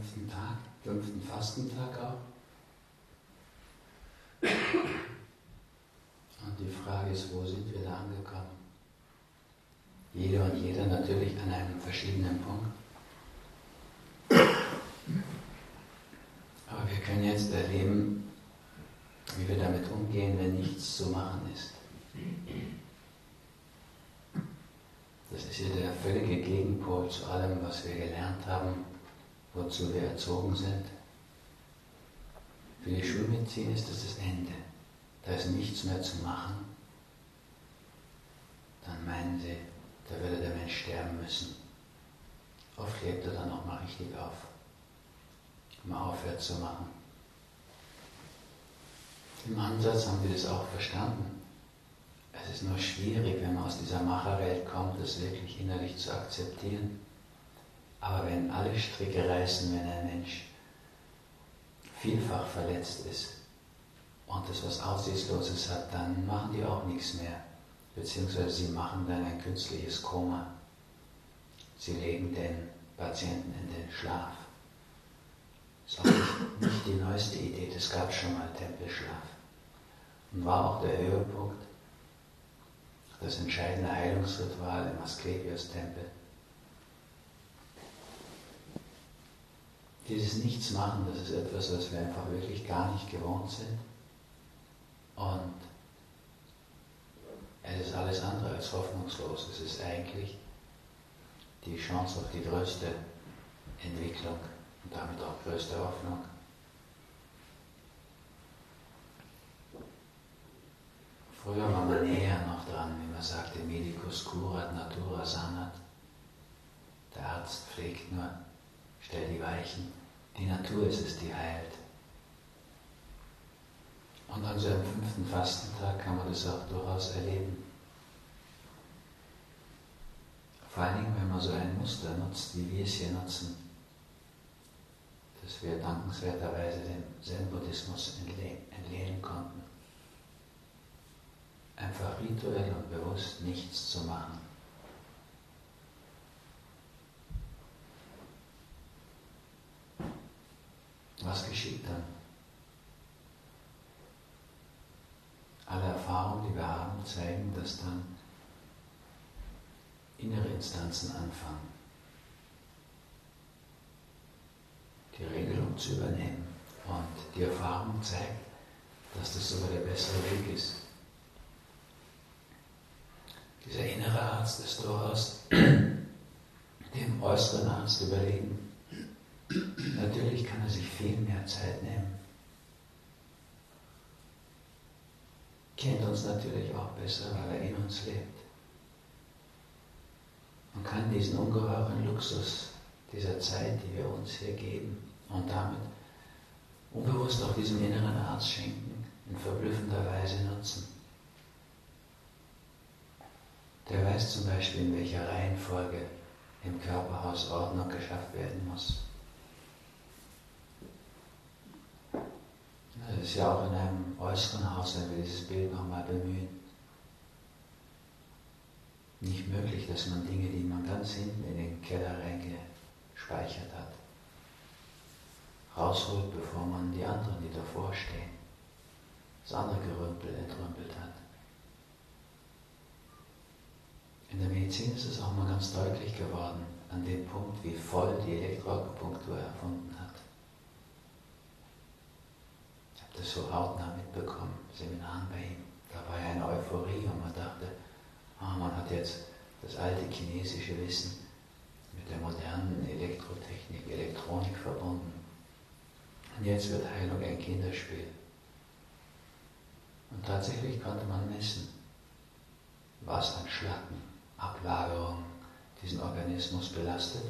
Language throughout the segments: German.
fünften Fastentag auch. Und die Frage ist, wo sind wir da angekommen? Jede und jeder natürlich an einem verschiedenen Punkt. Aber wir können jetzt erleben, wie wir damit umgehen, wenn nichts zu machen ist. Das ist ja der völlige Gegenpol zu allem, was wir gelernt haben, wozu wir erzogen sind. Für die Schulmedizin ist das das Ende. Da ist nichts mehr zu machen. Dann meinen sie, da würde der Mensch sterben müssen. Oft lebt er dann auch mal richtig auf, wenn man aufhört zu machen. Im Ansatz haben wir das auch verstanden. Es ist nur schwierig, wenn man aus dieser Macherwelt kommt, das wirklich innerlich zu akzeptieren. Aber wenn alle Stricke reißen, wenn ein Mensch vielfach verletzt ist und es was Aussichtsloses hat, dann machen die auch nichts mehr. Beziehungsweise sie machen dann ein künstliches Koma. Sie legen den Patienten in den Schlaf. Das ist auch nicht die neueste Idee, das gab es schon mal, Tempelschlaf. Und war auch der Höhepunkt, das entscheidende Heilungsritual im Asklepios-Tempel. Dieses Nichtsmachen, das ist etwas, was wir einfach wirklich gar nicht gewohnt sind. Und es ist alles andere als hoffnungslos. Es ist eigentlich die Chance auf die größte Entwicklung und damit auch größte Hoffnung. Früher war man näher noch dran, wie man sagte, medicus curat natura sanat. Der Arzt pflegt nur, stellt die Weichen. Die Natur ist es, die heilt. Und an so einem 5. Fastentag kann man das auch durchaus erleben. Vor allen Dingen, wenn man so ein Muster nutzt, wie wir es hier nutzen, das wir dankenswerterweise dem Zen-Buddhismus entlehnen konnten. Einfach rituell und bewusst nichts zu machen. Was geschieht dann? Alle Erfahrungen, die wir haben, zeigen, dass dann innere Instanzen anfangen, die Regelung zu übernehmen. Und die Erfahrung zeigt, dass das sogar der bessere Weg ist. Dieser innere Arzt ist durchaus dem äußeren Arzt überlegen. Natürlich kann er sich viel mehr Zeit nehmen. Kennt uns natürlich auch besser, weil er in uns lebt. Man kann diesen ungeheuren Luxus dieser Zeit, die wir uns hier geben und damit unbewusst auch diesem inneren Arzt schenken, in verblüffender Weise nutzen. Der weiß zum Beispiel, in welcher Reihenfolge im Körperhaus Ordnung geschafft werden muss. Das ist ja auch in einem äußeren Haus, wenn wir dieses Bild nochmal bemühen, nicht möglich, dass man Dinge, die man ganz hinten in den Keller reingespeichert hat, rausholt, bevor man die anderen, die davor stehen, das andere Gerümpel entrümpelt hat. In der Medizin ist es auch mal ganz deutlich geworden, an dem Punkt, wie voll die Elektroakupunktur erfunden hat. Ich habe das so hautnah mitbekommen, Seminaren bei ihm. Da war ja eine Euphorie und man dachte, man hat jetzt das alte chinesische Wissen mit der modernen Elektrotechnik, Elektronik verbunden. Und jetzt wird Heilung ein Kinderspiel. Und tatsächlich konnte man messen, was an Schlacken, Ablagerungen diesen Organismus belastet.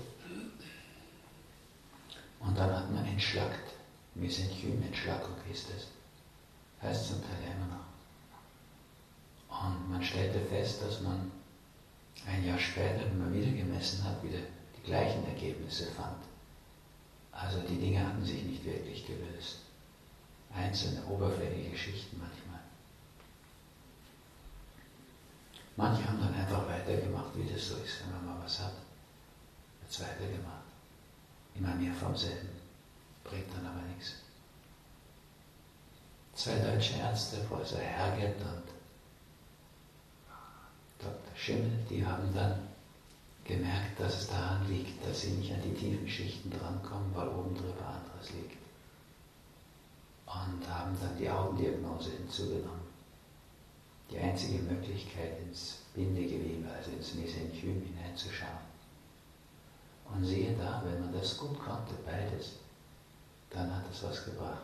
Und dann hat man entschlackt. Mesenchymentschlackung hieß das. Heißt zum Teil immer noch. Und man stellte fest, dass man ein Jahr später, wenn man wieder gemessen hat, wieder die gleichen Ergebnisse fand. Also die Dinge hatten sich nicht wirklich gelöst. Einzelne oberflächliche Schichten manchmal. Manche haben dann einfach weitergemacht, wie das so ist, wenn man mal was hat. Jetzt weitergemacht. Immer mehr vom selben. bringt dann aber nichts. 2 deutsche Ärzte, Professor Herget und Dr. Schimmel, die haben dann gemerkt, dass es daran liegt, dass sie nicht an die tiefen Schichten drankommen, weil oben drüber anderes liegt. Und haben dann die Augendiagnose hinzugenommen. Die einzige Möglichkeit, ins Bindegewebe, also ins Mesenchym hineinzuschauen. Und siehe da, wenn man das gut konnte, beides, dann hat es was gebracht.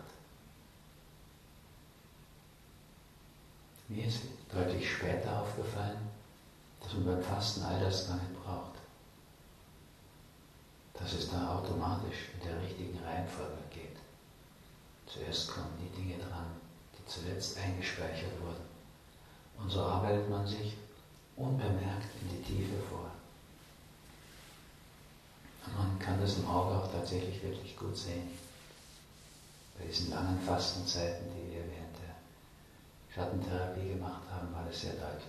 Mir ist deutlich später aufgefallen, dass man beim Fasten all das gar nicht braucht. Dass es da automatisch in der richtigen Reihenfolge geht. Zuerst kommen die Dinge dran, die zuletzt eingespeichert wurden. Und so arbeitet man sich unbemerkt in die Tiefe vor. Und man kann das im Auge auch tatsächlich wirklich gut sehen. Bei diesen langen Fastenzeiten, die wir während der Schattentherapie gemacht haben, war das sehr deutlich.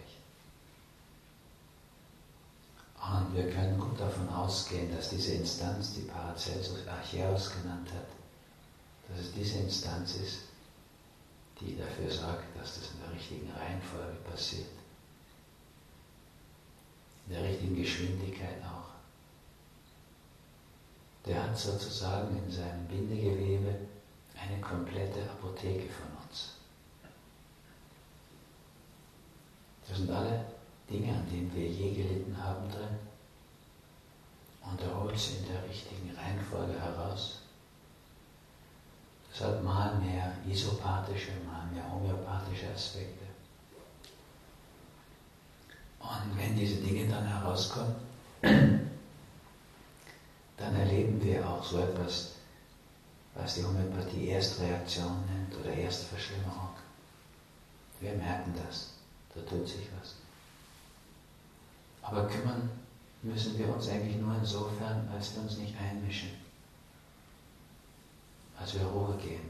Und wir können gut davon ausgehen, dass diese Instanz, die Paracelsus Archäus genannt hat, dass es diese Instanz ist, die dafür sorgt, dass das in der richtigen Reihenfolge passiert. In der richtigen Geschwindigkeit auch. Der hat sozusagen in seinem Bindegewebe eine komplette Apotheke von uns. Das sind alle Dinge, an denen wir je gelitten haben drin. Und er holt sie in der richtigen Reihenfolge heraus. Das hat mal mehr isopathische, mal mehr homöopathische Aspekte. Und wenn diese Dinge dann herauskommen, dann erleben wir auch so etwas, was die Homöopathie Erstreaktion nennt oder Erstverschlimmerung. Wir merken das, da tut sich was. Aber kümmern müssen wir uns eigentlich nur insofern, als wir uns nicht einmischen, als wir Ruhe geben.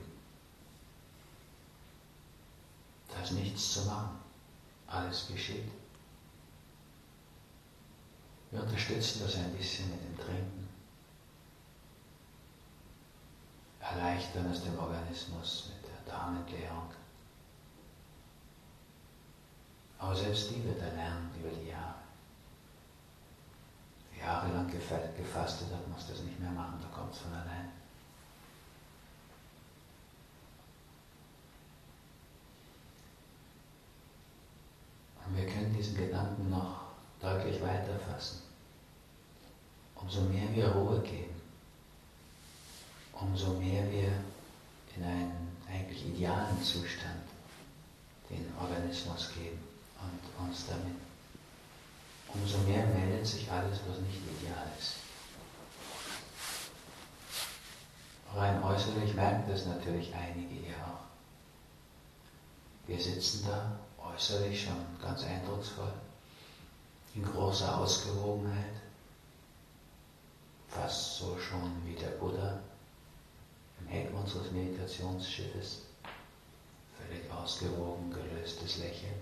Da ist nichts zu machen, alles geschieht. Wir unterstützen das ein bisschen mit dem Trinken, erleichtern es dem Organismus mit der Darmentleerung. Aber selbst die wird er lernen über die Jahre. Jahrelang gefastet hat, muss das nicht mehr machen, da kommt es von allein. Und wir können diesen Gedanken noch deutlich weiter fassen. Umso mehr wir Ruhe geben, umso mehr wir in einen eigentlich idealen Zustand den Organismus geben und uns damit, umso mehr meldet sich alles, was nicht ideal ist. Rein äußerlich merken das natürlich einige hier auch. Wir sitzen da äußerlich schon ganz eindrucksvoll, in großer Ausgewogenheit, fast so schon wie der Buddha im Heck unseres Meditationsschiffes, völlig ausgewogen, gelöstes Lächeln.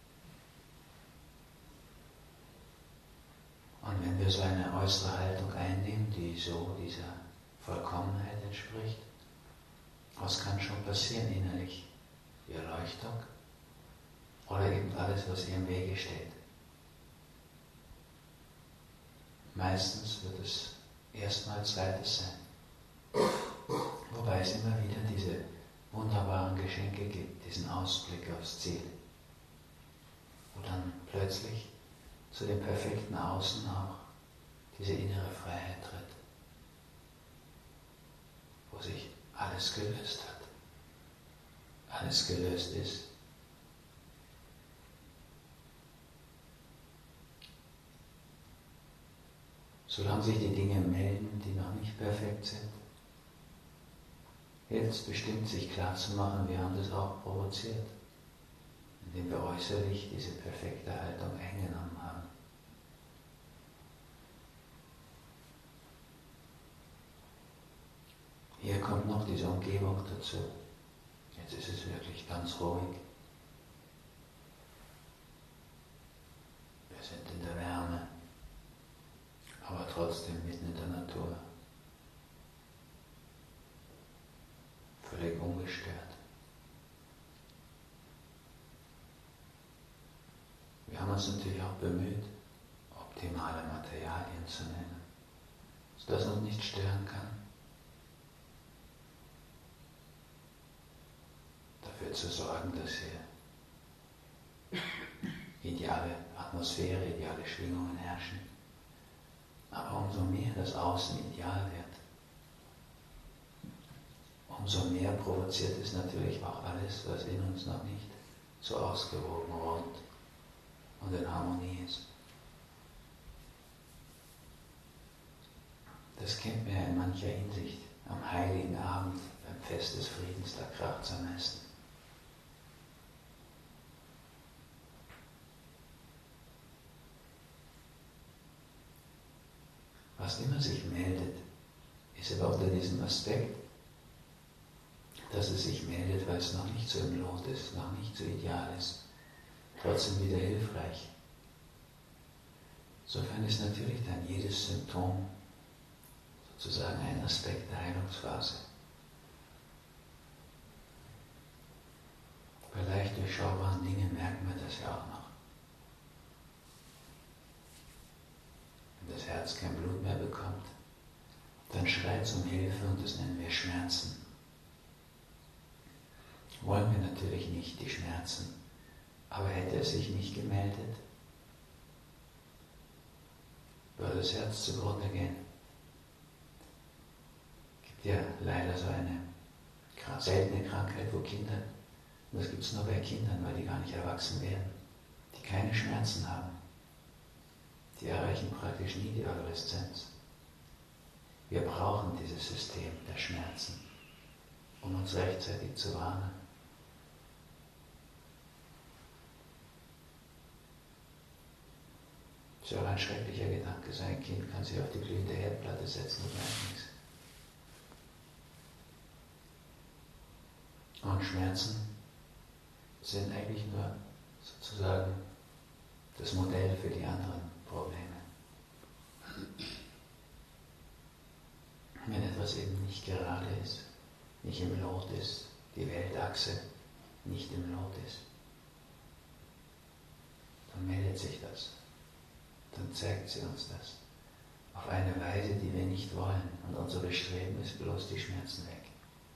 Und wenn wir so eine äußere Haltung einnehmen, die so dieser Vollkommenheit entspricht, was kann schon passieren innerlich? Die Erleuchtung oder eben alles, was ihr im Wege steht. Meistens wird es erstmal zweites sein. Wobei es immer wieder diese wunderbaren Geschenke gibt, diesen Ausblick aufs Ziel. Wo dann plötzlich zu dem perfekten Außen auch diese innere Freiheit tritt. Wo sich alles gelöst hat. Alles gelöst ist. Solange sich die Dinge melden, die noch nicht perfekt sind, hilft es bestimmt, sich klarzumachen, wir haben das auch provoziert, indem wir äußerlich diese perfekte Haltung eingenommen haben. Hier kommt noch diese Umgebung dazu. Jetzt ist es wirklich ganz ruhig. Wir sind in der Wärme, aber trotzdem mitten in der Natur. uns natürlich auch bemüht, optimale Materialien zu nennen, sodass uns nicht stören kann. Dafür zu sorgen, dass hier ideale Atmosphäre, ideale Schwingungen herrschen. Aber umso mehr das Außen ideal wird, umso mehr provoziert es natürlich auch alles, was in uns noch nicht so ausgewogen, rund und in Harmonie ist. Das kennt man ja in mancher Hinsicht. Am Heiligen Abend, beim Fest des Friedens, da kracht es am meisten. Was immer sich meldet, ist aber unter diesem Aspekt, dass es sich meldet, weil es noch nicht so im Lot ist, noch nicht so ideal ist, trotzdem wieder hilfreich. Insofern ist natürlich dann jedes Symptom sozusagen ein Aspekt der Heilungsphase. Bei leicht durchschaubaren Dingen merken wir das ja auch noch. Wenn das Herz kein Blut mehr bekommt, dann schreit es um Hilfe und das nennen wir Schmerzen. Wollen wir natürlich nicht die Schmerzen, aber hätte es sich nicht gemeldet, würde das Herz zugrunde gehen. Es gibt ja leider so eine seltene Krankheit, wo Kinder, und das gibt es nur bei Kindern, weil die gar nicht erwachsen werden, die keine Schmerzen haben. Die erreichen praktisch nie die Adoleszenz. Wir brauchen dieses System der Schmerzen, um uns rechtzeitig zu warnen. Das ist ja auch ein schrecklicher Gedanke. Sein Kind kann sich auf die glühende Herdplatte setzen und merkt nichts. Und Schmerzen sind eigentlich nur sozusagen das Modell für die anderen Probleme. Wenn etwas eben nicht gerade ist, nicht im Lot ist, die Weltachse nicht im Lot ist, dann meldet sich das. Dann zeigt sie uns das. Auf eine Weise, die wir nicht wollen. Und unser Bestreben ist bloß die Schmerzen weg.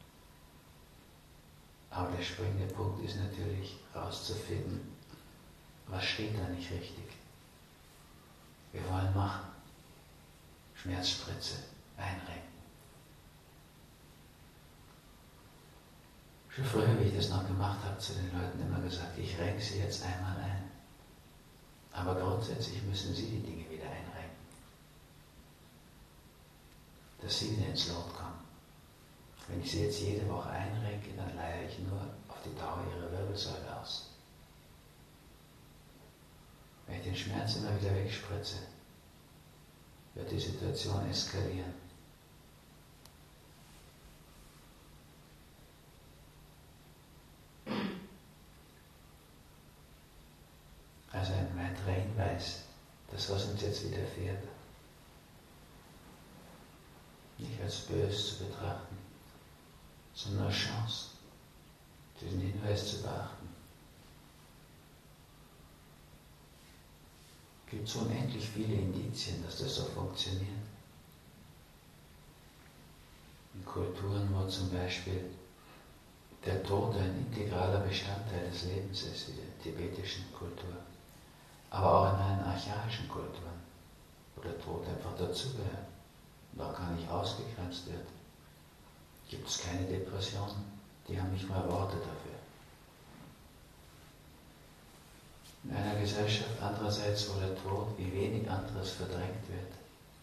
Aber der springende Punkt ist natürlich herauszufinden, was steht da nicht richtig. Wir wollen machen. Schmerzspritze einrenken. Schon früher, wie ich das noch gemacht habe, zu den Leuten immer gesagt, ich renke sie jetzt einmal ein. Aber grundsätzlich müssen sie die Dinge wieder einrenken. Dass sie wieder ins Lot kommen. Wenn ich sie jetzt jede Woche einrenke, dann leihe ich nur auf die Dauer ihre Wirbelsäule aus. Wenn ich den Schmerz immer wieder wegspritze, wird die Situation eskalieren. Also ein weiterer Hinweis, das, was uns jetzt widerfährt, nicht als böse zu betrachten, sondern als Chance, diesen Hinweis zu beachten. Es gibt so unendlich viele Indizien, dass das so funktioniert. In Kulturen, wo zum Beispiel der Tod ein integraler Bestandteil des Lebens ist, wie der tibetischen Kultur, aber auch in allen archaischen Kulturen, wo der Tod einfach dazugehört und auch gar nicht ausgegrenzt wird, gibt es keine Depressionen, die haben nicht mal Worte dafür. In einer Gesellschaft andererseits, wo der Tod wie wenig anderes verdrängt wird,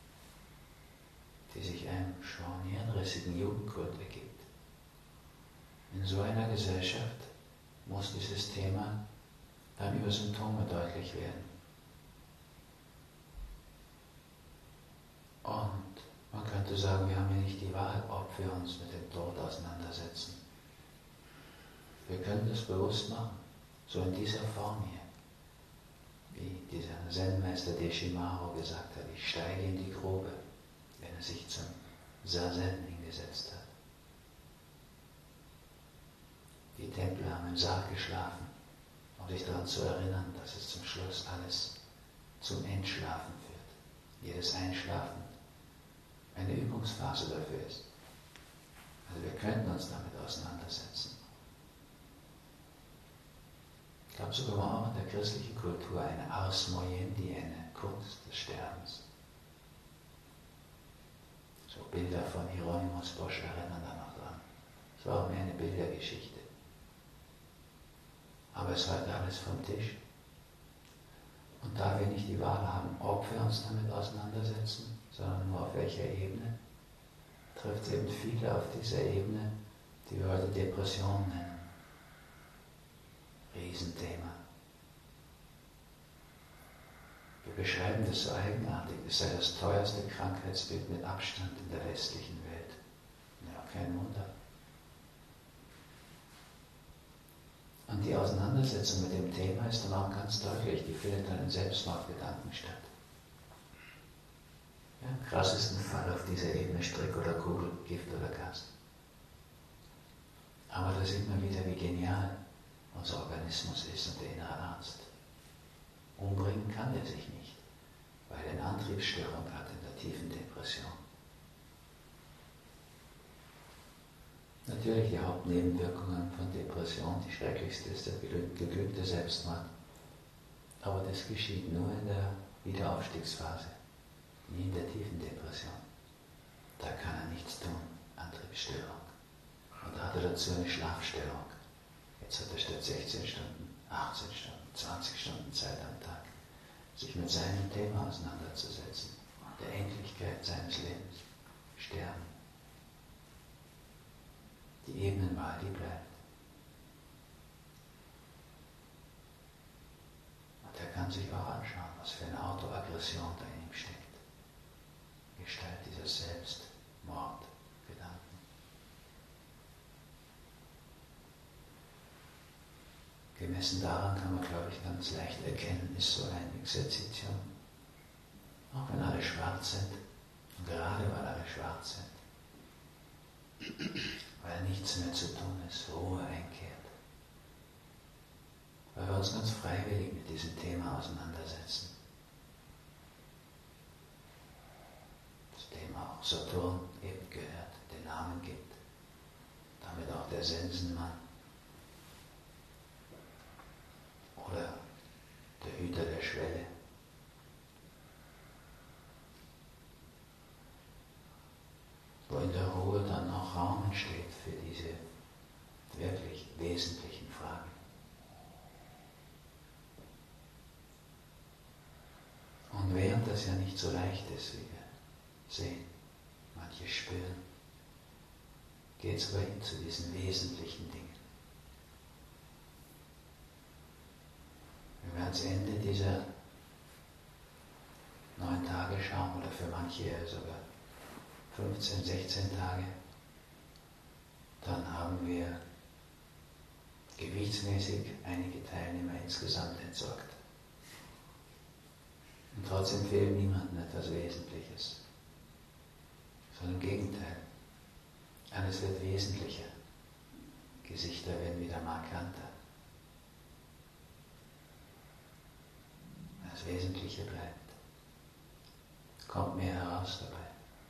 die sich einem schon hirnrissigen Jugendkult ergibt. In so einer Gesellschaft muss dieses Thema dann über Symptome deutlich werden. Und man könnte sagen, wir haben ja nicht die Wahl, ob wir uns mit dem Tod auseinandersetzen. Wir können das bewusst machen, so in dieser Form hier. Wie dieser Zen-Meister Deshimaru gesagt hat, ich steige in die Grube, wenn er sich zum Zazen hingesetzt hat. Die Templer haben im Sarg geschlafen, um um dich daran zu erinnern, dass es zum Schluss alles zum Entschlafen führt. Jedes Einschlafen eine Übungsphase dafür ist. Also wir könnten uns damit auseinandersetzen. Ich glaube sogar auch in der christlichen Kultur eine Ars Moiendi, eine Kunst des Sterbens. So Bilder von Hieronymus Bosch erinnern da noch dran. Es war auch mehr eine Bildergeschichte. Aber es war alles vom Tisch. Und da wir nicht die Wahl haben, ob wir uns damit auseinandersetzen, sondern nur auf welcher Ebene, trifft es eben viele auf dieser Ebene, die wir heute Depression nennen. Riesenthema. Wir beschreiben das so eigenartig, es sei das teuerste Krankheitsbild mit Abstand in der westlichen Welt. Ja, kein Wunder. Und die Auseinandersetzung mit dem Thema ist dann auch ganz deutlich, die findet dann in Selbstmordgedanken statt. Ja, im krassesten Fall auf dieser Ebene Strick oder Kugel, Gift oder Gas. Aber da sieht man wieder, wie genial unser Organismus ist und der innere Arzt. Umbringen kann er sich nicht, weil er eine Antriebsstörung hat in der tiefen Depression. Natürlich die Hauptnebenwirkungen von Depression, die schrecklichste ist der geglückte Selbstmord. Aber das geschieht nur in der Wiederaufstiegsphase, nie in der tiefen Depression. Da kann er nichts tun, Antriebsstörung. Und da hat er dazu eine Schlafstörung. Jetzt hat er statt 16 Stunden, 18 Stunden, 20 Stunden Zeit am Tag, sich mit seinem Thema auseinanderzusetzen, der Endlichkeit seines Lebens, Sterben. Die Ebenenwahl, die bleibt. Und er kann sich auch anschauen, was für eine Autoaggression da in ihm steckt. Gestalt dieser Selbstmordgedanken. Gemessen daran kann man, glaube ich, ganz leicht erkennen, ist so ein Exerzitium. Auch wenn alle schwarz sind, und gerade weil alle schwarz sind, weil nichts mehr zu tun ist, Ruhe einkehrt. Weil wir uns ganz freiwillig mit diesem Thema auseinandersetzen. Das Thema auch Saturn eben gehört, den Namen gibt. Damit auch der Sensenmann. Oder der Hüter der Schwelle. Wo in der Ruhe dann auch Raum entsteht für diese wirklich wesentlichen Fragen. Und während das ja nicht so leicht ist, wie wir sehen, manche spüren, geht es aber hin zu diesen wesentlichen Dingen. Wenn wir ans Ende dieser 9 Tage schauen, oder für manche sogar 15, 16 Tage, dann haben wir gewichtsmäßig einige Teilnehmer insgesamt entsorgt. Und trotzdem fehlt niemandem etwas Wesentliches. Sondern im Gegenteil. Alles wird wesentlicher. Gesichter werden wieder markanter. Das Wesentliche bleibt. Kommt mehr heraus dabei.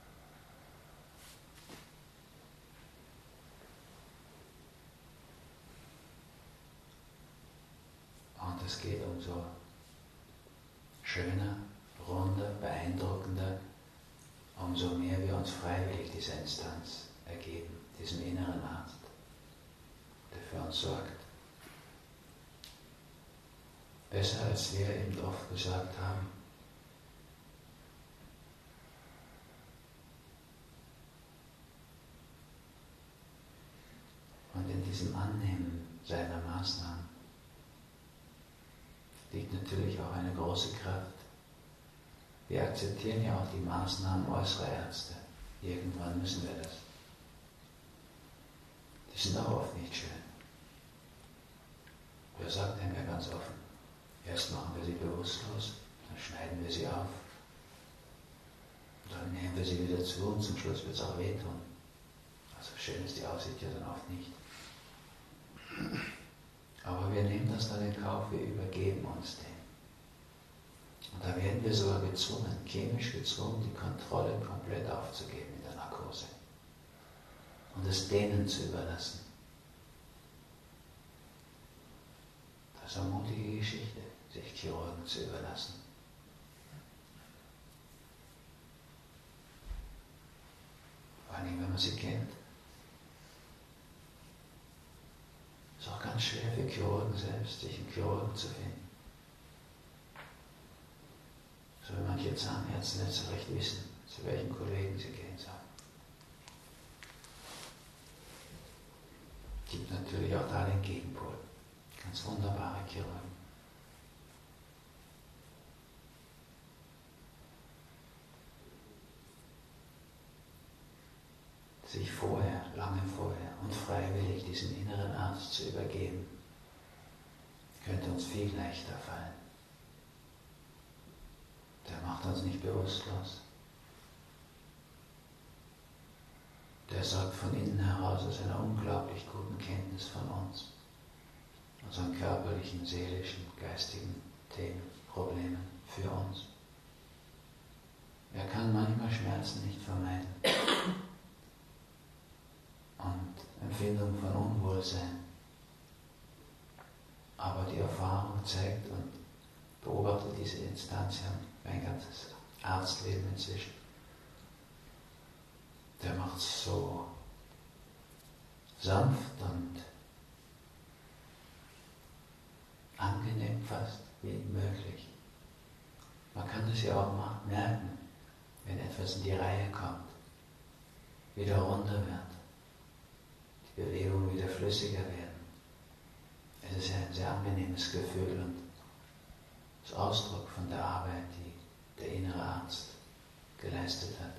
Und es geht umso schöner, runder, beeindruckender, umso mehr wir uns freiwillig dieser Instanz ergeben, diesem inneren Arzt, der für uns sorgt. Besser als wir eben oft gesagt haben. Und in diesem Annehmen seiner Maßnahmen liegt natürlich auch eine große Kraft. Wir akzeptieren ja auch die Maßnahmen äußerer Ärzte. Irgendwann müssen wir das. Die sind auch oft nicht schön. Wer sagt einem ja ganz offen, erst machen wir sie bewusstlos, dann schneiden wir sie auf, dann nehmen wir sie wieder zu und zum Schluss wird es auch wehtun. Also schön ist die Aussicht ja dann oft nicht. Aber wir nehmen das dann in Kauf, wir übergeben uns dem. Und da werden wir sogar gezwungen, chemisch gezwungen, die Kontrolle komplett aufzugeben in der Narkose. Und es denen zu überlassen. Das ist eine mutige Geschichte, sich Chirurgen zu überlassen. Vor allem, wenn man sie kennt. Es ist auch ganz schwer für Chirurgen selbst, sich einen Chirurgen zu finden. So wie manche Zahnärzte nicht so recht wissen, zu welchen Kollegen sie gehen sollen. Es gibt natürlich auch da den Gegenpol. Ganz wunderbare Chirurgen. Sich vorher, lange vorher und freiwillig diesem inneren Arzt zu übergeben, könnte uns viel leichter fallen. Der macht uns nicht bewusstlos. Der sorgt von innen heraus aus einer unglaublich guten Kenntnis von uns, unseren körperlichen, seelischen, geistigen Themen, Problemen für uns. Er kann manchmal Schmerzen nicht vermeiden und Empfindung von Unwohlsein. Aber die Erfahrung zeigt und beobachtet diese Instanz ja mein ganzes Arztleben inzwischen. Der macht es so sanft und angenehm fast wie möglich. Man kann das ja auch merken, wenn etwas in die Reihe kommt, wieder runter wird, die Bewegungen wieder flüssiger werden. Es ist ja ein sehr angenehmes Gefühl und das Ausdruck von der Arbeit, die der innere Arzt geleistet hat.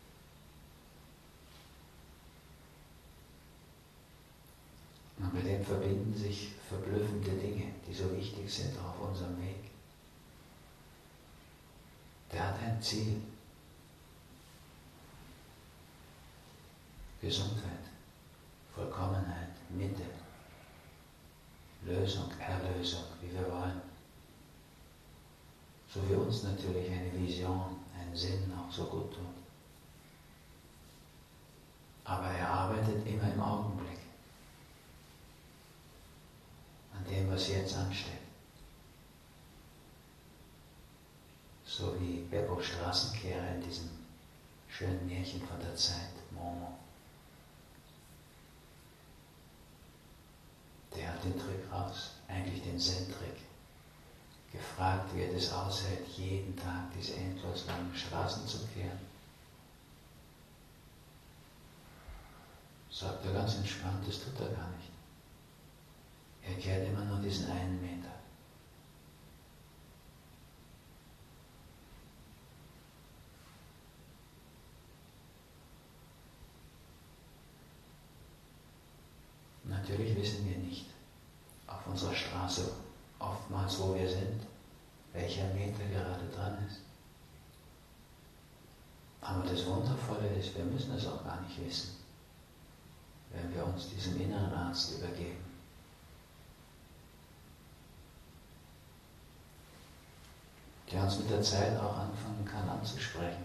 Und mit dem verbinden sich verblüffende Dinge, die so wichtig sind auch auf unserem Weg. Der hat ein Ziel. Gesundheit, Vollkommenheit, Mitte, Lösung, Erlösung, wie wir wollen. So wie uns natürlich eine Vision, ein Sinn auch so gut tut. Aber er arbeitet immer im Augenblick. An dem, was jetzt ansteht. So wie Beppo Straßenkehrer in diesem schönen Märchen von der Zeit, Momo. Der hat den Trick raus, eigentlich den Zen-Trick. Gefragt, wie er das aushält, jeden Tag diese endlos langen Straßen zu kehren. Sagt er ganz entspannt, das tut er gar nicht. Er kehrt immer nur diesen einen Meter. Natürlich wissen wir nicht auf unserer Straße oftmals, wo wir sind, welcher Meter gerade dran ist. Aber das Wundervolle ist, wir müssen es auch gar nicht wissen, wenn wir uns diesem inneren Arzt übergeben. Der uns mit der Zeit auch anfangen kann anzusprechen.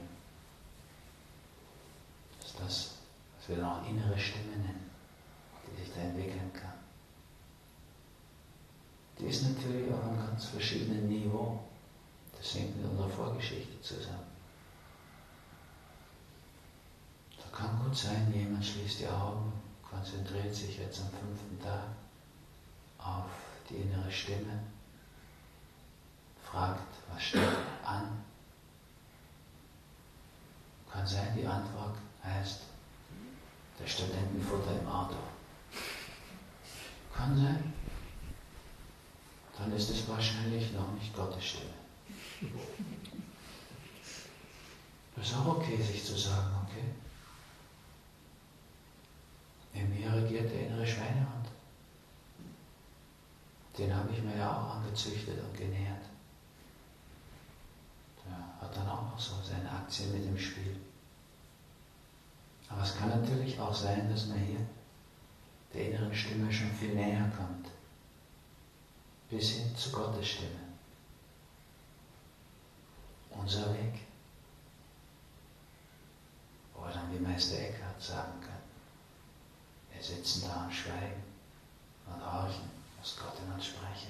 Das ist das, was wir dann auch innere Stimme nennen, die sich da entwickeln kann. Die ist natürlich auf einem ganz verschiedenen Niveau. Das hängt mit unserer Vorgeschichte zusammen. Da kann gut sein, jemand schließt die Augen, konzentriert sich jetzt am 5. Tag auf die innere Stimme, fragt, was steht an? Kann sein, die Antwort heißt, der Studentenfutter im Auto. Kann sein. Dann ist es wahrscheinlich noch nicht Gottes Stimme. Das ist auch okay, sich zu sagen, okay? In mir regiert der innere Schweinehund. Den habe ich mir ja auch angezüchtet und genährt. Der hat dann auch noch so seine Aktien mit im Spiel. Aber es kann natürlich auch sein, dass man hier der inneren Stimme schon viel näher kommt. bis hin zu Gottes Stimme. Unser Weg. Wo wir dann wie Meister Eckhart sagen können, wir sitzen da und schweigen und horchen, was Gott in uns spreche.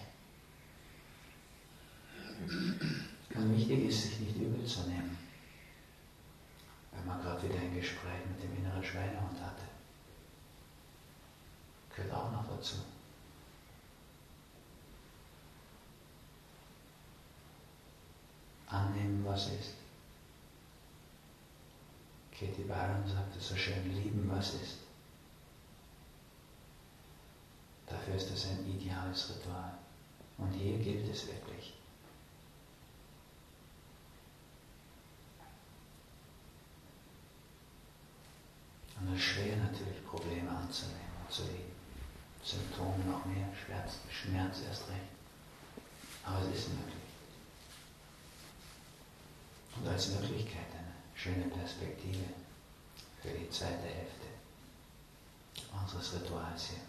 Und wichtig ist, sich nicht übel zu nehmen, wenn man gerade wieder ein Gespräch mit dem inneren Schweinehund hatte. Gehört auch noch dazu. Annehmen, was ist. Katie Byron sagte so schön, lieben, was ist. Dafür ist es ein ideales Ritual. Und hier gilt es wirklich. Und es ist schwer natürlich, Probleme anzunehmen und zu lieben. Symptome noch mehr, Schmerz erst recht. Aber es ist möglich. Und als Möglichkeit eine schöne Perspektive für die zweite Hälfte unseres Rituals hier.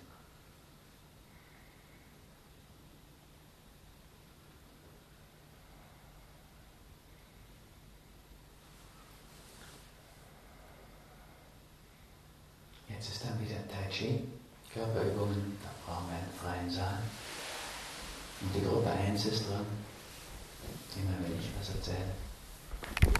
Jetzt ist dann wieder Tai Chi, Körperübungen, da brauchen wir einen freien Saal. Und die Gruppe 1 ist dran, immer wenn ich was erzähle.